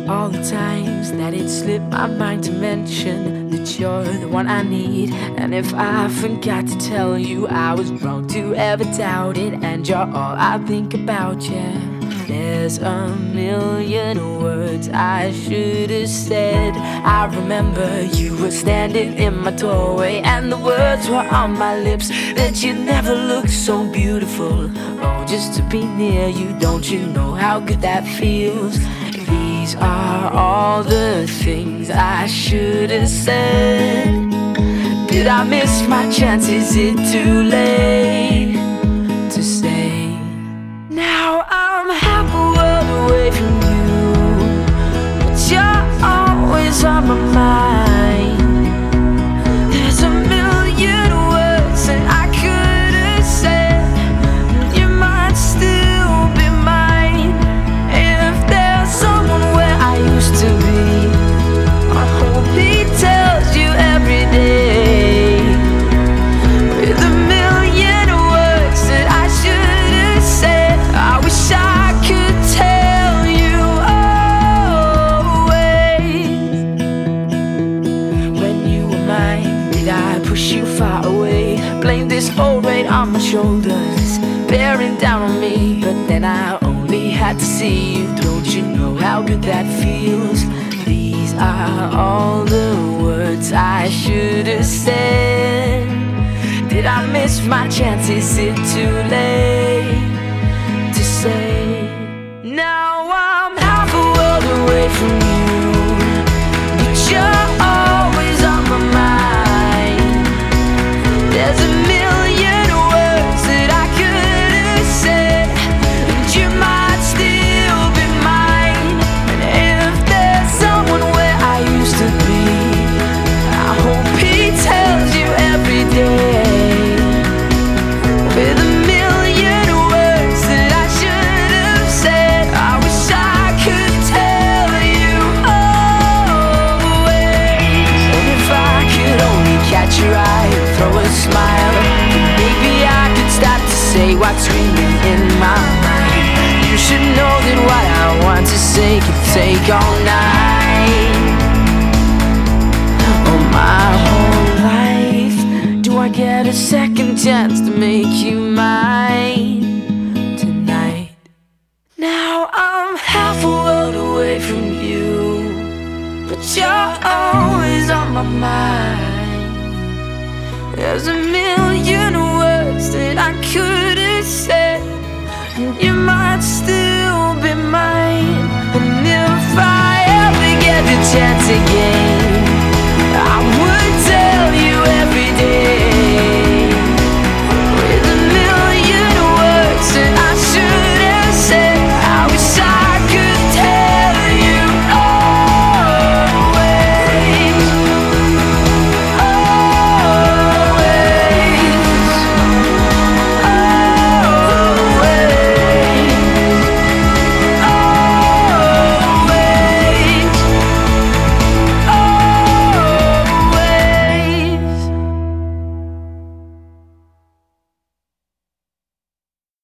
All the times that it slipped my mind to mention that you're the one I need. And if I forgot to tell you, I was wrong to ever doubt it. And you're all I think about, yeah. There's a million words I should have said. I remember you were standing in my doorway, and the words were on my lips that you never looked so beautiful. Oh, just to be near you, don't you know how good that feels? These are all the things I should have said. Did I miss my chance? Is it too late to say? Now I'm half a world away from you, but you're always on my mind. There's a million words that I could have said, and you might still be mine. If there's someone where I used to be, I hope he tells you every day, with a million words that I should have said. I wish I could tell you always. When you were mine, did I push you far away? Blame this whole weight on my shoulders, bearing down on me. But then I only had to see you. Don't you know how good that feels? These are all the words I should have said. Did I miss my chance? Is it too late to say? Now I'm half a world away from you, but you're always on my mind. There's a million words that I could have said, and you might still be mine. And if there's someone where I used to be, I hope he tells you every day, with a million words that I should have said. I wish I could tell you always. And if I could only catch your eye and throw a smile, maybe I could start to say what's really in my mind. You should know that what I want to say can take all night. Oh, my whole life, do I get a second chance to make you mine tonight? Now I'm half a world away from you, but you're always on my mind. There's a million words that I could have said, and you might still